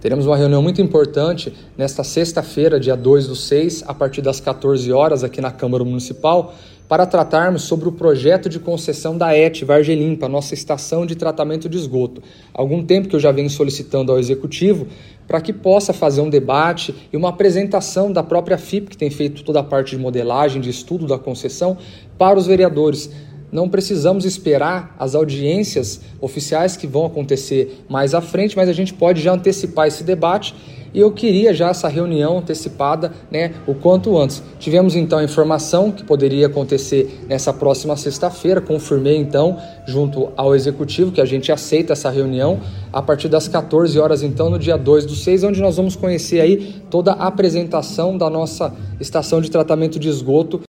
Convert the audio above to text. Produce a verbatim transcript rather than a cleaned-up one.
Teremos uma reunião muito importante nesta sexta-feira, dia dois do seis, a partir das quatorze horas, aqui na Câmara Municipal, para tratarmos sobre o projeto de concessão da E T Vargem Limpa, nossa estação de tratamento de esgoto. Há algum tempo que eu já venho solicitando ao Executivo para que possa fazer um debate e uma apresentação da própria F I P, que tem feito toda a parte de modelagem, de estudo da concessão, para os vereadores. Não precisamos esperar as audiências oficiais que vão acontecer mais à frente, mas a gente pode já antecipar esse debate e eu queria já essa reunião antecipada, né, o quanto antes. Tivemos então a informação que poderia acontecer nessa próxima sexta-feira, confirmei então junto ao Executivo que a gente aceita essa reunião a partir das quatorze horas então no dia dois do seis, onde nós vamos conhecer aí toda a apresentação da nossa estação de tratamento de esgoto